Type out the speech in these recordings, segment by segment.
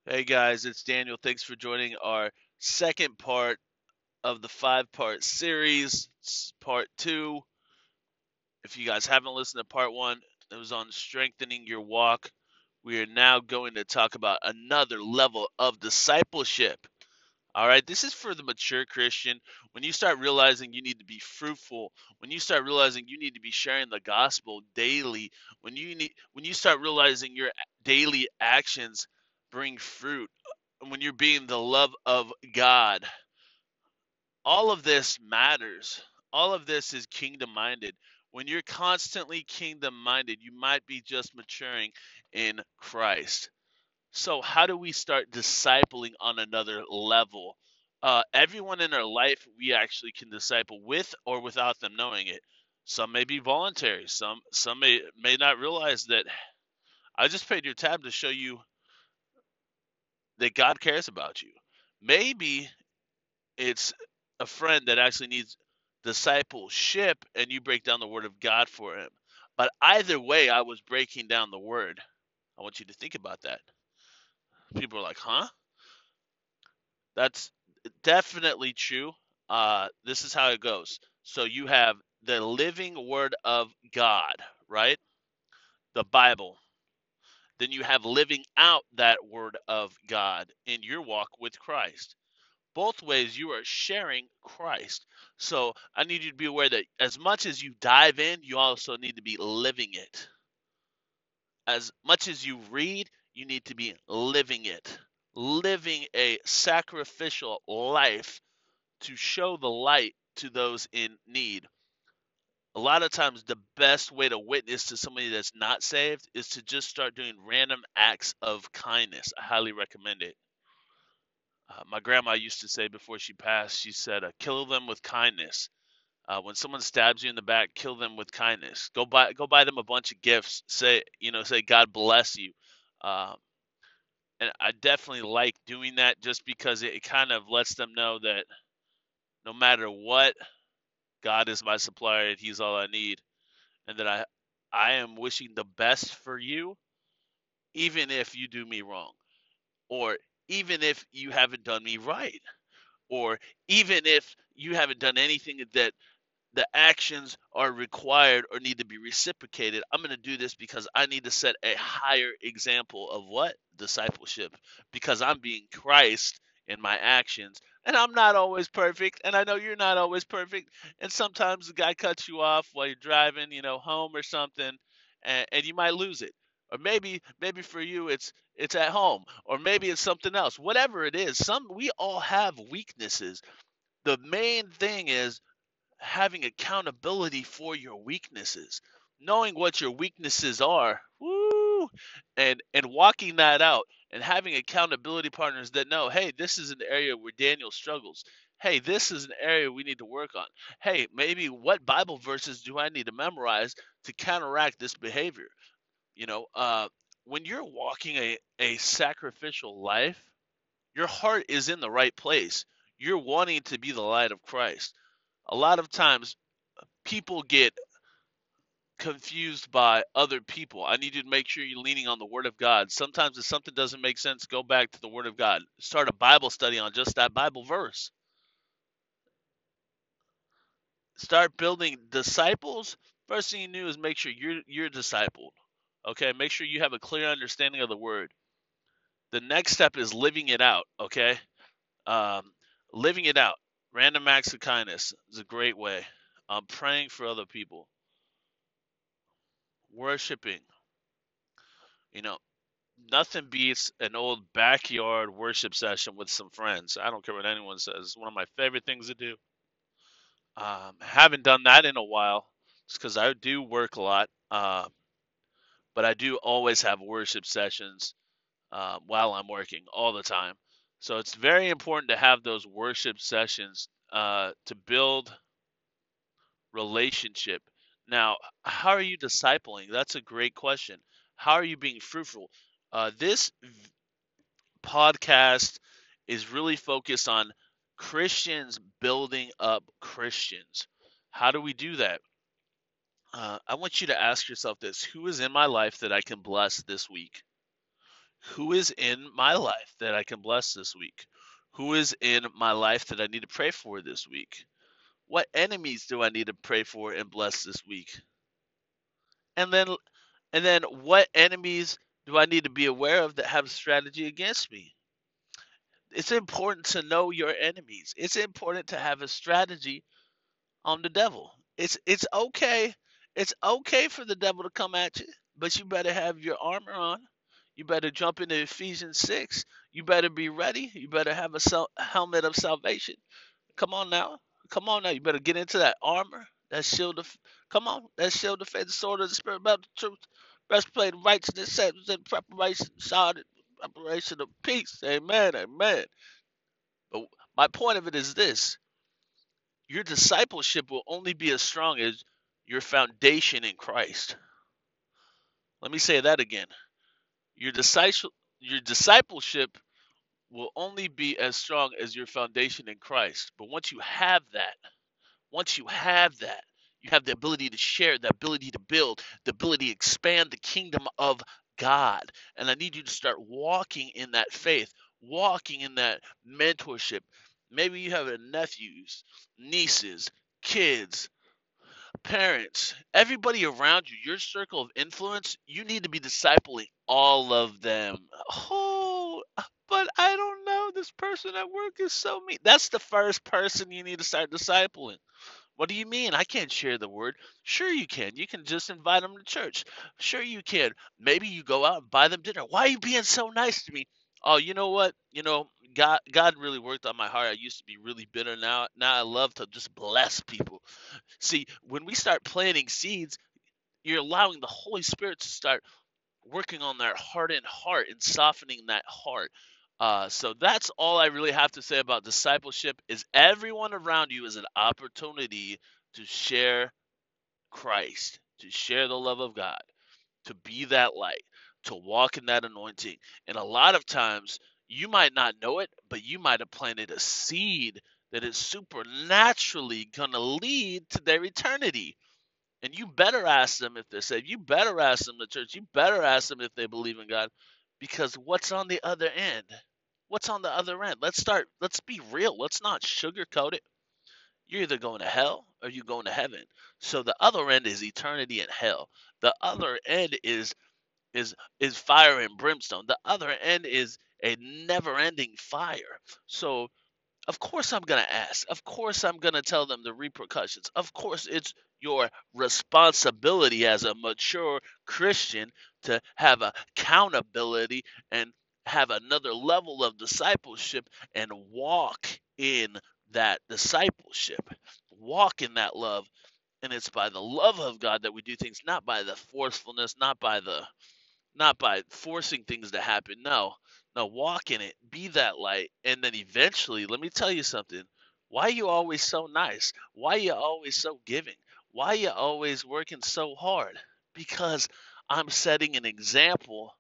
Hey guys, it's Daniel. Thanks for joining our second part of the five-part series. It's part two. If you guys haven't listened to part one, it was on strengthening your walk. We are now going to talk about another level of discipleship. All right, this is for the mature Christian. When you start realizing you need to be fruitful, when you start realizing you need to be sharing the gospel daily, when you start realizing your daily actions bring fruit, when you're being the love of God, all of this matters. All of this is kingdom minded. When you're constantly kingdom minded, you might be just maturing in Christ. So, how do we start discipling on another level? Everyone in our life, we actually can disciple with or without them knowing it. Some may be voluntary. Some may not realize that I just paid your tab to show you that God cares about you. Maybe it's a friend that actually needs discipleship and you break down the word of God for him. But either way, I was breaking down the word. I want you to think about that. People are like, huh? That's definitely true. This is how it goes. So you have the living word of God, right? The Bible. Then you have living out that word of God in your walk with Christ. Both ways you are sharing Christ. So I need you to be aware that as much as you dive in, you also need to be living it. As much as you read, you need to be living it. Living a sacrificial life to show the light to those in need. A lot of times, the best way to witness to somebody that's not saved is to just start doing random acts of kindness. I highly recommend it. My grandma used to say before she passed, she said, "Kill them with kindness." When someone stabs you in the back, kill them with kindness. Go buy them a bunch of gifts. Say God bless you. Um, and I definitely like doing that just because it kind of lets them know that no matter what, God is my supplier and He's all I need, and that I am wishing the best for you, even if you do me wrong, or even if you haven't done me right, or even if you haven't done anything that the actions are required or need to be reciprocated. I'm going to do this because I need to set a higher example of what? Discipleship. Because I'm being Christ in my actions. And I'm not always perfect. And I know you're not always perfect. And sometimes the guy cuts you off while you're driving, home or something, and you might lose it. Or maybe for you it's at home, or maybe it's something else. Whatever it is, we all have weaknesses. The main thing is having accountability for your weaknesses, knowing what your weaknesses are, woo, and walking that out, and having accountability partners that know, hey, this is an area where Daniel struggles. Hey, this is an area we need to work on. Hey, maybe what Bible verses do I need to memorize to counteract this behavior? You know, uh, when you're walking a sacrificial life, your heart is in the right place. You're wanting to be the light of Christ. A lot of times people get confused by other people. I need you to make sure you're leaning on the Word of God. Sometimes if something doesn't make sense, go back to the Word of God. Start a Bible study on just that Bible verse. Start building disciples. First thing you do is make sure you're discipled. Okay, make sure you have a clear understanding of the Word. The next step is living it out. Okay, um, living it out. Random acts of kindness is a great way. Praying for other people, worshiping. You know, nothing beats an old backyard worship session with some friends. I don't care what anyone says. It's one of my favorite things to do. Haven't done that in a while, just because I do work a lot. But I do always have worship sessions while I'm working all the time. So it's very important to have those worship sessions to build relationship. Now, how are you discipling? That's a great question. How are you being fruitful? This podcast is really focused on Christians building up Christians. How do we do that? I want you to ask yourself this: who is in my life that I can bless this week? Who is in my life that I can bless this week? Who is in my life that I need to pray for this week? What enemies do I need to pray for and bless this week? And then what enemies do I need to be aware of that have a strategy against me? It's important to know your enemies. It's important to have a strategy on the devil. It's okay. It's okay for the devil to come at you, but you better have your armor on. You better jump into Ephesians 6. You better be ready. You better have a helmet of salvation. Come on now. Come on now. You better get into that armor, that shield of come on, that shield of faith, the sword of the spirit, belt of truth, breastplate of righteousness, sentence and preparation, shod preparation of peace. Amen. Amen. But my point of it is this: your discipleship will only be as strong as your foundation in Christ. Let me say that again. Your discipleship will only be as strong as your foundation in Christ. But once you have that, you have the ability to share, the ability to build, the ability to expand the kingdom of God. And I need you to start walking in that faith, walking in that mentorship. Maybe you have nephews, nieces, kids, parents, everybody around you, your circle of influence, you need to be discipling all of them. Oh, but I don't know. This person at work is so mean. That's the first person you need to start discipling. What do you mean? I can't share the word. Sure, you can. You can just invite them to church. Sure, you can. Maybe you go out and buy them dinner. Why are you being so nice to me? Oh, you know what? God really worked on my heart. I used to be really bitter. Now I love to just bless people. See, when we start planting seeds, you're allowing the Holy Spirit to start working on that hardened heart and softening that heart. So that's all I really have to say about discipleship. Is everyone around you is an opportunity to share Christ, to share the love of God, to be that light, to walk in that anointing. And a lot of times you might not know it, but you might have planted a seed that is supernaturally going to lead to their eternity. And you better ask them if they're saved. You better ask them the church. You better ask them if they believe in God. Because what's on the other end? What's on the other end? Let's be real. Let's not sugarcoat it. You're either going to hell or you're going to heaven. So the other end is eternity in hell. The other end is fire and brimstone. The other end is a never-ending fire. So of course I'm going to ask. Of course I'm going to tell them the repercussions. Of course it's your responsibility as a mature Christian to have accountability and have another level of discipleship and walk in that discipleship. Walk in that love. And it's by the love of God that we do things, not by the forcefulness, not by forcing things to happen. No, no, walk in it, be that light, and then eventually, let me tell you something. Why are you always so nice? Why are you always so giving? Why are you always working so hard? Because I'm setting an example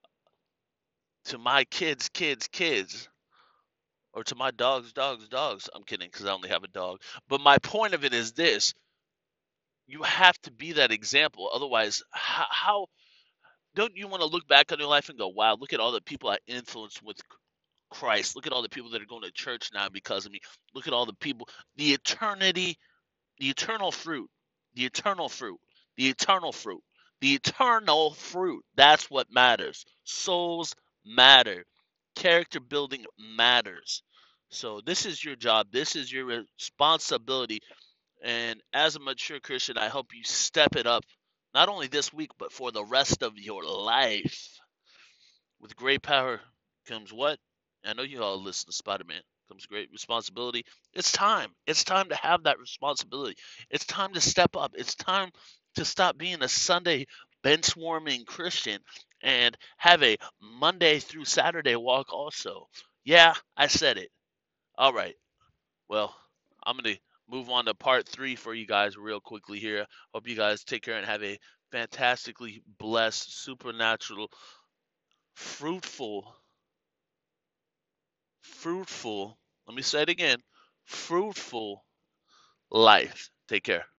to my kids, or to my dogs. I'm kidding, because I only have a dog. But my point of it is this: you have to be that example. Otherwise, how don't you want to look back on your life and go, wow, look at all the people I influenced with Christ. Look at all the people that are going to church now because of me. Look at all the people, the eternity, the eternal fruit, the eternal fruit, the eternal fruit, the eternal fruit. That's what matters. Souls matter. Character building matters. So this is your job. This is your responsibility. And as a mature Christian, I hope you step it up, not only this week, but for the rest of your life. With great power comes what? I know you all listen to Spider Man. Comes great responsibility. It's time. It's time to have that responsibility. It's time to step up. It's time to stop being a Sunday bench warming Christian and have a Monday through Saturday walk also. Yeah, I said it. All right. Well, I'm going to move on to part 3 for you guys real quickly here. Hope you guys take care and have a fantastically blessed, supernatural, fruitful, fruitful, let me say it again, fruitful life. Take care.